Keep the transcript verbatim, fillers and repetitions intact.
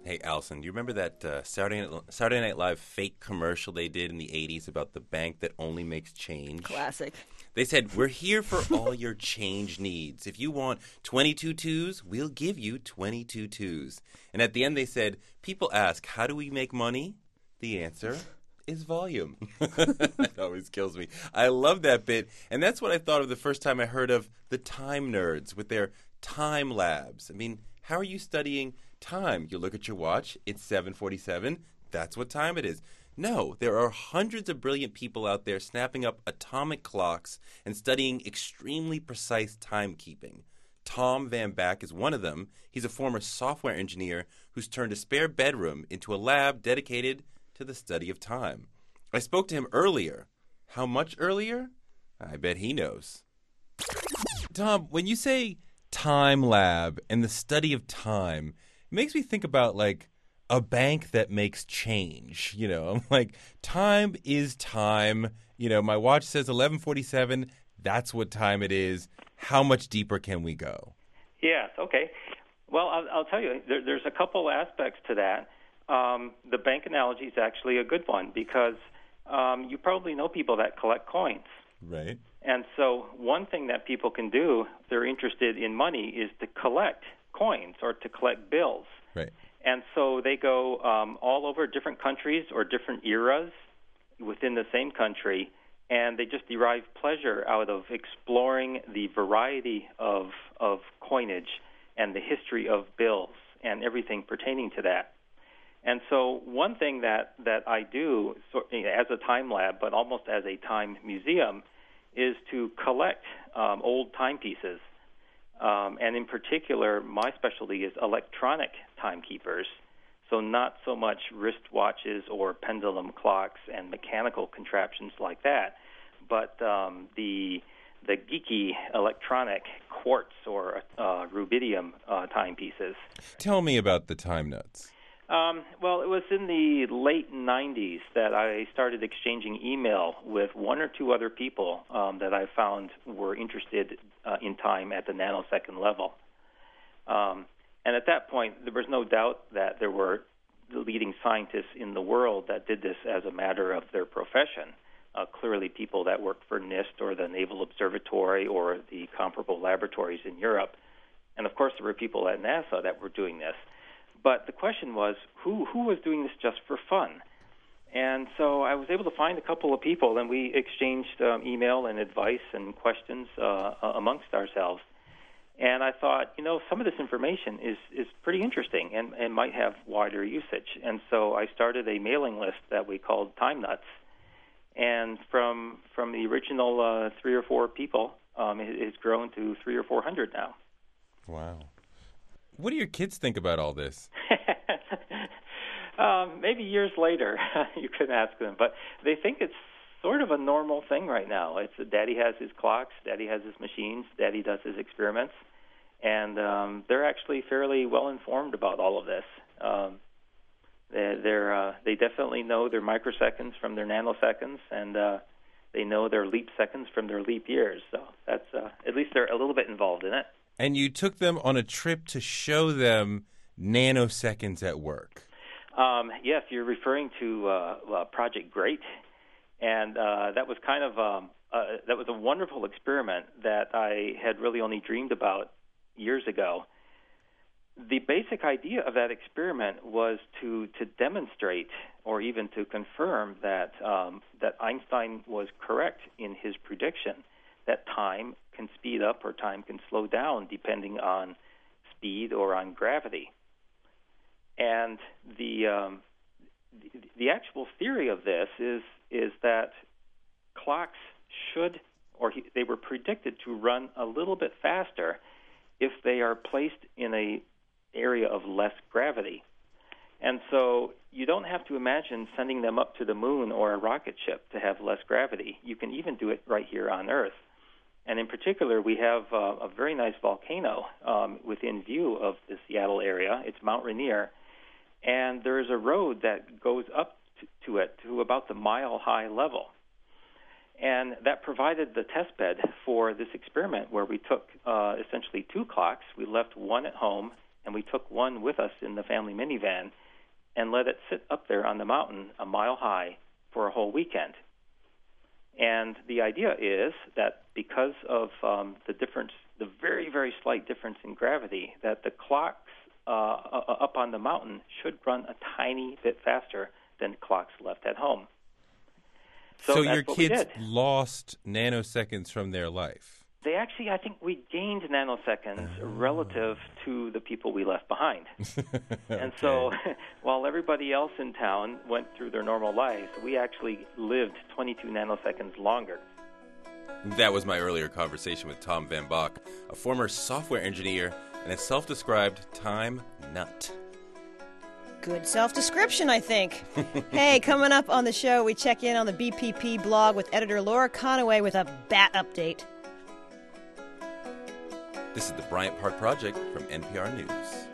Hey, Allison, do you remember that uh, Saturday, Night, Saturday Night Live fake commercial they did in the eighties about the bank that only makes change? Classic. They said, we're here for all your change needs. If you want twenty-two twos, we'll give you twenty-two twos. And at the end they said, people ask, how do we make money? The answer is volume. That always kills me. I love that bit. And that's what I thought of the first time I heard of the time nerds with their time labs. I mean, how are you studying time? You look at your watch, it's seven forty-seven. That's what time it is. No, there are hundreds of brilliant people out there snapping up atomic clocks and studying extremely precise timekeeping. Tom Van Back is one of them. He's a former software engineer who's turned a spare bedroom into a lab dedicated to the study of time. I spoke to him earlier. How much earlier? I bet he knows. Tom, when you say time lab and the study of time, it makes me think about, like, a bank that makes change. You know, I'm like, time is time. You know, my watch says eleven forty-seven. That's what time it is. How much deeper can we go? Yes, okay. Well, I'll, I'll tell you, there, there's a couple aspects to that. Um, the bank analogy is actually a good one because um, you probably know people that collect coins. Right. And so one thing that people can do if they're interested in money is to collect coins or to collect bills. Right. And so they go um, all over different countries or different eras within the same country, and they just derive pleasure out of exploring the variety of of coinage and the history of bills and everything pertaining to that. And so one thing that, that I do so, as a time lab, but almost as a time museum, is to collect um, old timepieces. Um, and in particular, my specialty is electronic timekeepers, so not so much wristwatches or pendulum clocks and mechanical contraptions like that, but um, the the geeky electronic quartz or uh, rubidium uh, timepieces. Tell me about the time nuts. Um, well, it was in the late nineties that I started exchanging email with one or two other people um, that I found were interested uh, in time at the nanosecond level. Um, and at that point, there was no doubt that there were the leading scientists in the world that did this as a matter of their profession. Uh, clearly people that work for NIST or the Naval Observatory or the comparable laboratories in Europe. And, of course, there were people at NASA that were doing this. But the question was, who who was doing this just for fun? And so I was able to find a couple of people, and we exchanged um, email and advice and questions uh, amongst ourselves. And I thought, you know, some of this information is, is pretty interesting and, and might have wider usage. And so I started a mailing list that we called Time Nuts. And from from the original uh, three or four people, um, it, it's grown to three or four hundred now. Wow. What do your kids think about all this? um, maybe years later, you could ask them. But they think it's sort of a normal thing right now. It's Daddy has his clocks, Daddy has his machines, Daddy does his experiments. And um, they're actually fairly well informed about all of this. Um, they're, they're, uh, they definitely know their microseconds from their nanoseconds, and uh, they know their leap seconds from their leap years. So that's uh, at least they're a little bit involved in it. And you took them on a trip to show them nanoseconds at work. Um, yes, you're referring to uh, uh, Project Great, and uh, that was kind of um, uh, that was a wonderful experiment that I had really only dreamed about years ago. The basic idea of that experiment was to to demonstrate or even to confirm that um, that Einstein was correct in his prediction that time can speed up or time can slow down depending on speed or on gravity. And the um, the, the actual theory of this is is that clocks should, or he, they were predicted to run a little bit faster if they are placed in a area of less gravity. And so you don't have to imagine sending them up to the moon or a rocket ship to have less gravity. You can even do it right here on Earth. And in particular, we have uh, a very nice volcano um, within view of the Seattle area. It's Mount Rainier. And there is a road that goes up to, to it to about the mile-high level. And that provided the test bed for this experiment where we took uh, essentially two clocks. We left one at home and we took one with us in the family minivan and let it sit up there on the mountain a mile high for a whole weekend. And the idea is that because of um, the difference, the very, very slight difference in gravity, that the clocks uh, up on the mountain should run a tiny bit faster than clocks left at home. So, so that's your what we kids did. lost nanoseconds from their life. They actually, I think we gained nanoseconds Oh. relative to the people we left behind. Okay. And so while everybody else in town went through their normal lives, we actually lived twenty-two nanoseconds longer. That was my earlier conversation with Tom Van Bach, a former software engineer and a self-described time nut. Good self-description, I think. Hey, coming up on the show, we check in on the B P P blog with editor Laura Conaway with a bat update. This is the Bryant Park Project from N P R News.